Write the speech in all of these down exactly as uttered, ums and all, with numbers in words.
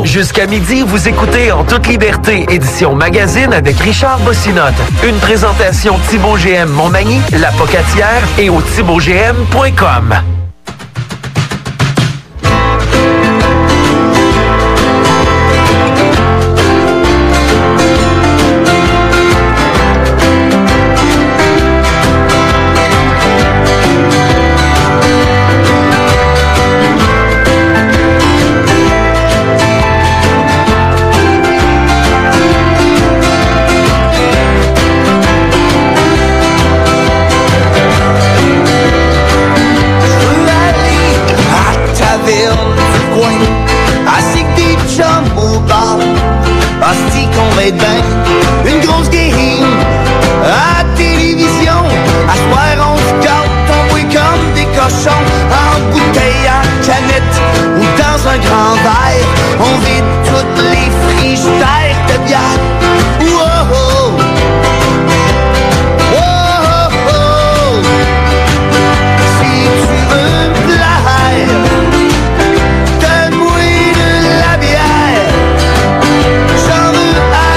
radio. Jusqu'à midi, vous écoutez En toute liberté, édition magazine avec Richard Bossinotte. Une présentation Thibaut G M Montmagny, La Pocatière et au thibaut g m point com. Une grosse game à télévision. À soir on se gâte, on boit comme des cochons. En bouteille, en canette ou dans un grand verre. On vide toutes les frigidaires de bière. Wow, oh. Wow, oh. Si tu veux me plaire, donne-moi de la bière. J'en veux à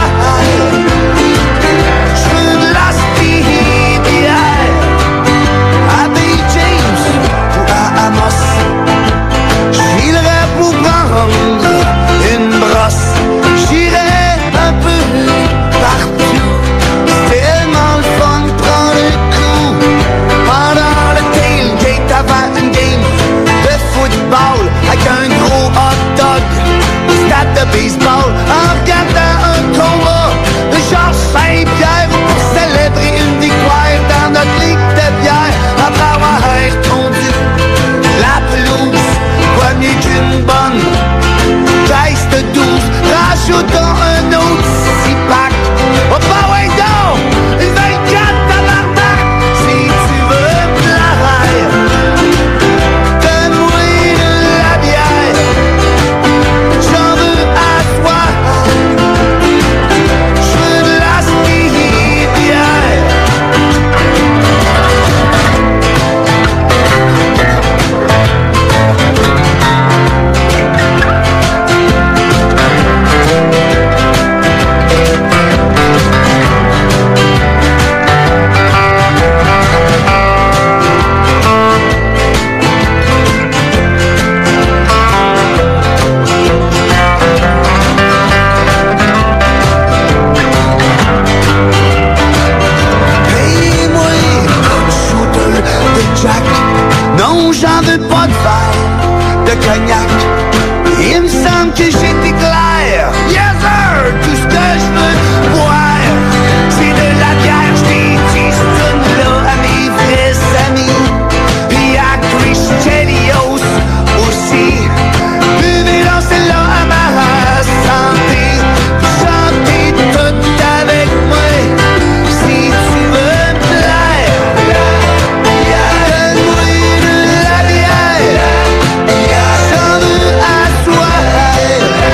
je veux de la bière à B. James ou à Amos. J'irai pour prendre une brosse. J'irai un peu partout. C'est tellement le fun de prendre le coup pendant le tailgate avant une game de football avec un gros hot dog au stade de baseball en regardant un combat de Georges Saint-Pierre pour célébrer une victoire dans notre ligue de bière après avoir répondu la pelouse. Quoi mieux qu'une bonne caisse de douze, rajoutons un autre six-pack. Oh bah ouais donc, une vingt-quatre tabarnak. Si tu veux me plaire, donne-moi de la bière. J'en veux à toi. Je veux de la bière. Paye-moi un shooter de Jack. Non, j'en veux pas de verre de cognac. Il me semble que j'étais clair. Yes sir, tout ce que je veux boire, c'est de la bière. J't'ai dit ce là à mes vrais amis, puis à Chris Chelios aussi. Buvez dans celle-là à ma santé. Chantez tout avec moi. Si tu veux me plaire, donne-moi de la bière. J'en veux à toi.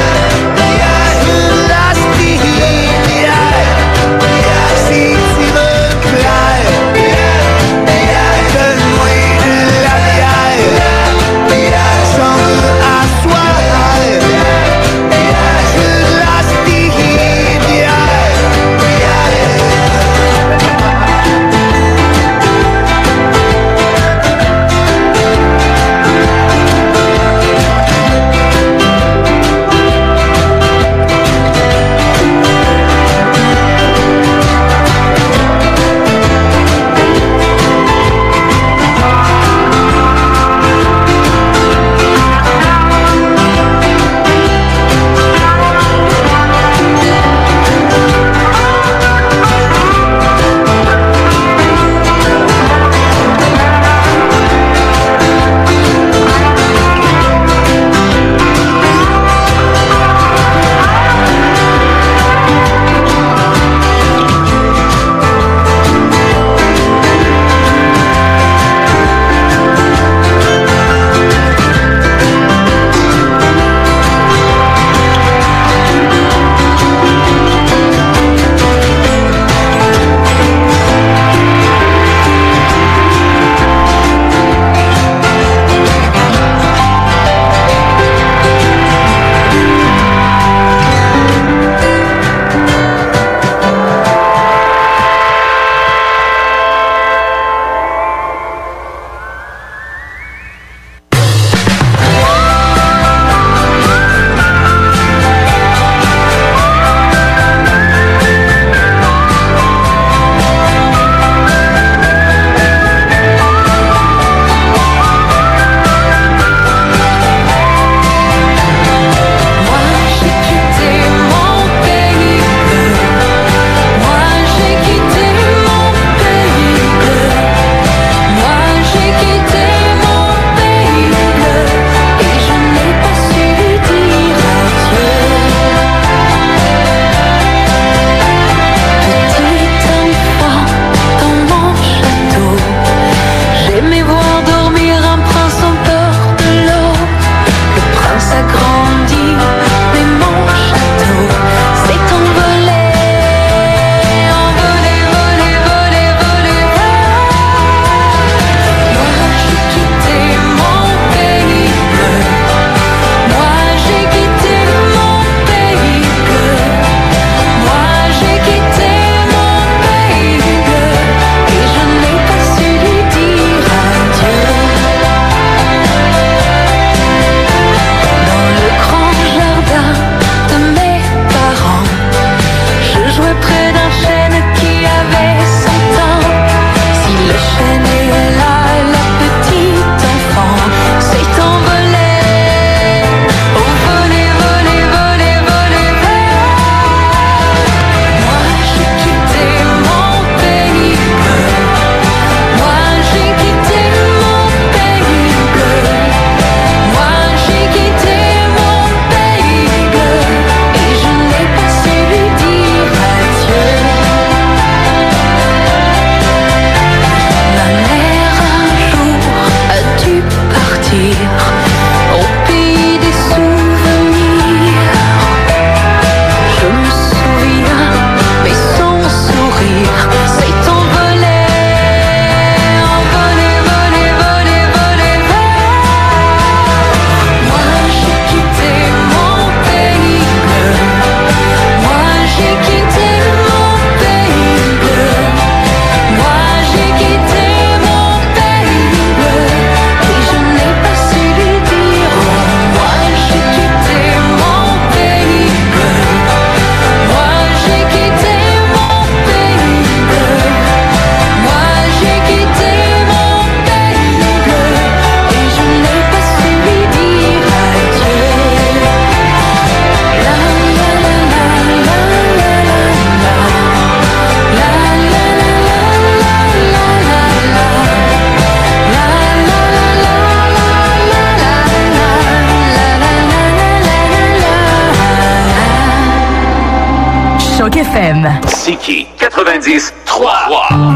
Choc F M. C K I quatre-vingt-dix trois.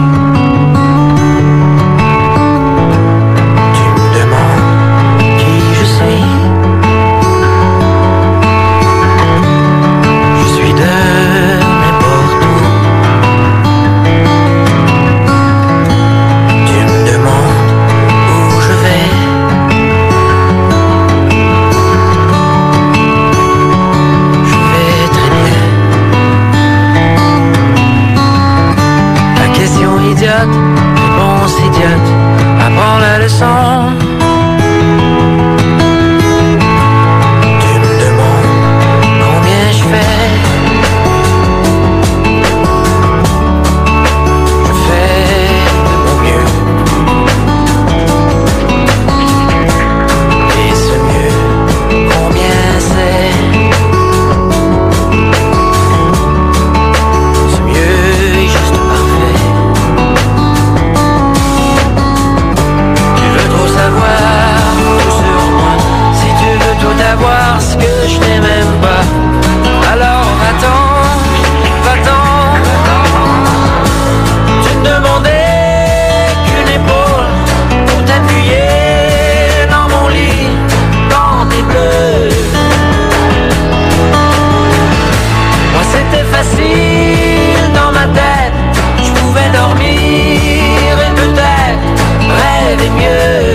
Réponse idiote, apprends la leçon. Tu me demandes combien je fais. Je fais de mon mieux. Et ce mieux, combien c'est? Ce mieux est juste parfait. D'avoir ce que je n'ai même pas. Alors va-t'en, va-t'en. Tu ne demandais qu'une épaule pour t'appuyer dans mon lit, dans tes bleus. Moi c'était facile dans ma tête, je pouvais dormir et peut-être rêver mieux.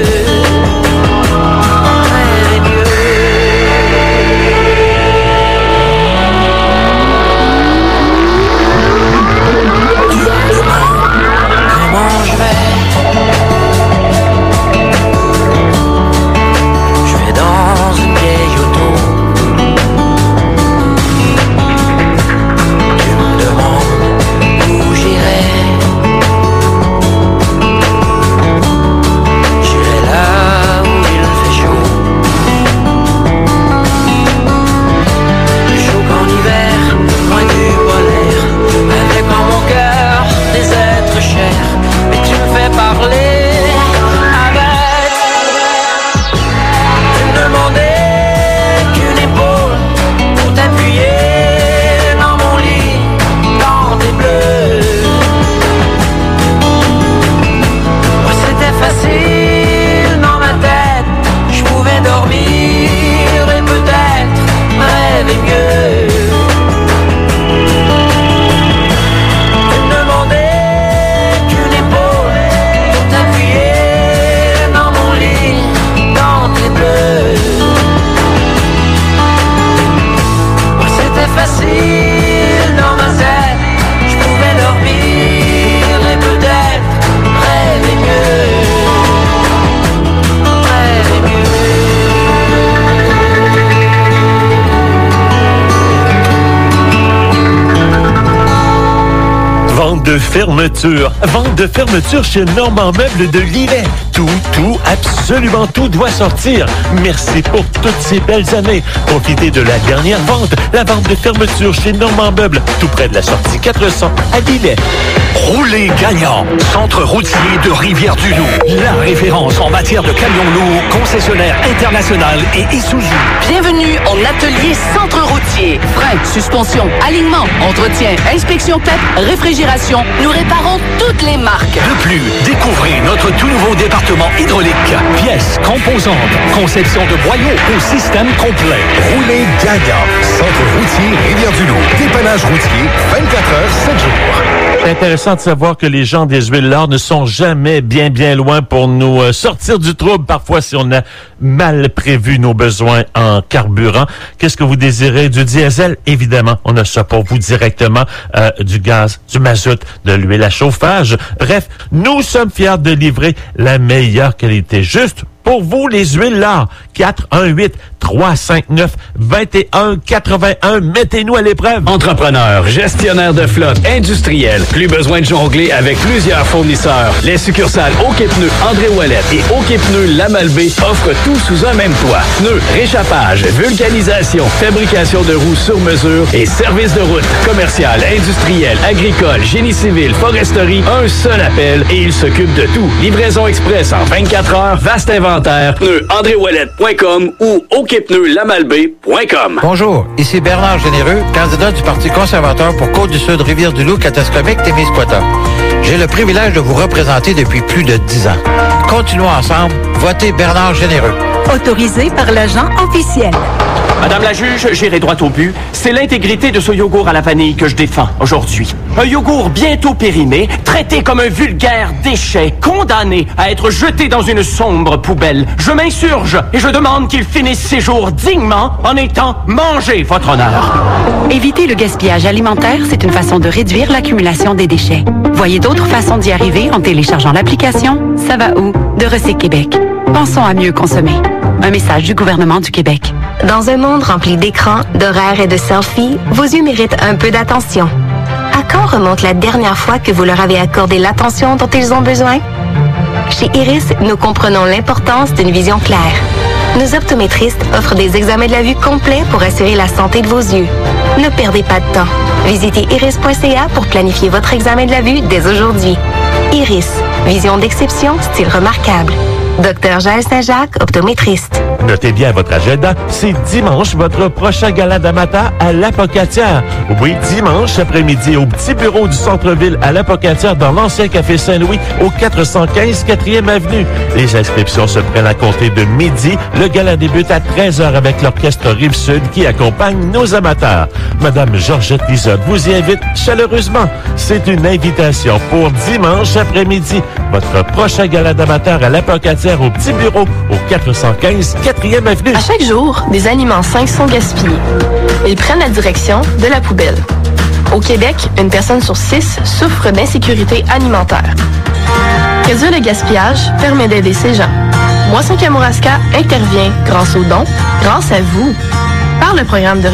de fermeture. Vente de fermeture chez Normand Meubles de Lillet. Tout, tout, absolument tout doit sortir. Merci pour toutes ces belles années. Profitez de la dernière vente, la vente de fermeture chez Normand Meubles, tout près de la sortie quatre cents à Lillet. Roulez gagnant. Centre routier de Rivière-du-Loup. La référence en matière de camions lourds, concessionnaire international et Isuzu. Bienvenue en atelier Centre routier. Frein, suspension, alignement, entretien, inspection P E P, réfrigération. Nous réparons toutes les marques. De plus, découvrez notre tout nouveau département hydraulique. Pièces, composantes, conception de boyaux au système complet. Roulez gagnant. Centre routier Rivière-du-Loup. Dépannage routier, vingt-quatre heures, sept jours. C'est intéressant de savoir que les gens des huiles L'Or ne sont jamais bien, bien loin pour nous euh, sortir du trouble, parfois si on a mal prévu nos besoins en carburant. Qu'est-ce que vous désirez? Du diesel? Évidemment, on a ça pour vous directement. Euh, du gaz, du mazout, de l'huile à chauffage. Bref, nous sommes fiers de livrer la meilleure qualité. Juste pour vous, les huiles L'Or. quatre un huit, trois cinq neuf, deux un quatre un. Mettez-nous à l'épreuve. Entrepreneur, gestionnaire de flotte, industriel. Plus besoin de jongler avec plusieurs fournisseurs. Les succursales OK Pneus André Ouellette et OK Pneus Lamalbé offrent tout sous un même toit. Pneus, réchappage, vulcanisation, fabrication de roues sur mesure et service de route. Commercial, industriel, agricole, génie civil, foresterie. Un seul appel et il s'occupe de tout. Livraison express en vingt-quatre heures. Vaste inventaire. Pneus andré ouellette point com ou OK ok pneus lamalbé point com. Bonjour, ici Bernard Généreux, candidat du Parti conservateur pour Côte-du-Sud, Rivière-du-Loup, Katascomique, Témiscouata. J'ai le privilège de vous représenter depuis plus de dix ans. Continuons ensemble, votez Bernard Généreux. Autorisé par l'agent officiel. Madame la juge, j'irai droit au but. C'est l'intégrité de ce yogourt à la vanille que je défends aujourd'hui. Un yogourt bientôt périmé, traité comme un vulgaire déchet, condamné à être jeté dans une sombre poubelle. Je m'insurge et je demande qu'il finisse ses jours dignement en étant mangé, votre honneur. Éviter le gaspillage alimentaire, c'est une façon de réduire l'accumulation des déchets. Voyez d'autres façons d'y arriver en téléchargeant l'application Ça va où de Recyc Québec. Pensons à mieux consommer. Un message du gouvernement du Québec. Dans un monde rempli d'écrans, d'horaires et de selfies, vos yeux méritent un peu d'attention. À quand remonte la dernière fois que vous leur avez accordé l'attention dont ils ont besoin? Chez Iris, nous comprenons l'importance d'une vision claire. Nos optométristes offrent des examens de la vue complets pour assurer la santé de vos yeux. Ne perdez pas de temps. Visitez iris point c a pour planifier votre examen de la vue dès aujourd'hui. Iris, vision d'exception, style remarquable. Docteur Jaël Saint-Jacques, optométriste. Notez bien votre agenda, c'est dimanche votre prochain gala d'amateur à l'Apocatière. Oui, dimanche après-midi au petit bureau du centre-ville à l'Apocatière dans l'ancien café Saint-Louis au quatre cent quinze quatrième avenue. Les inscriptions se prennent à compter de midi. Le gala débute à treize heures avec l'orchestre Rive-Sud qui accompagne nos amateurs. Madame Georgette Lizotte vous y invite chaleureusement. C'est une invitation pour dimanche après-midi. Votre prochain gala d'amateur à l'Apocatière au petit bureau au quatre cent quinze quatrième avenue. À chaque jour, des aliments sains sont gaspillés. Ils prennent la direction de la poubelle. Au Québec, une personne sur six souffre d'insécurité alimentaire. Réduire le gaspillage permet d'aider ces gens. Moisson Kamouraska intervient grâce aux dons, grâce à vous, par le programme de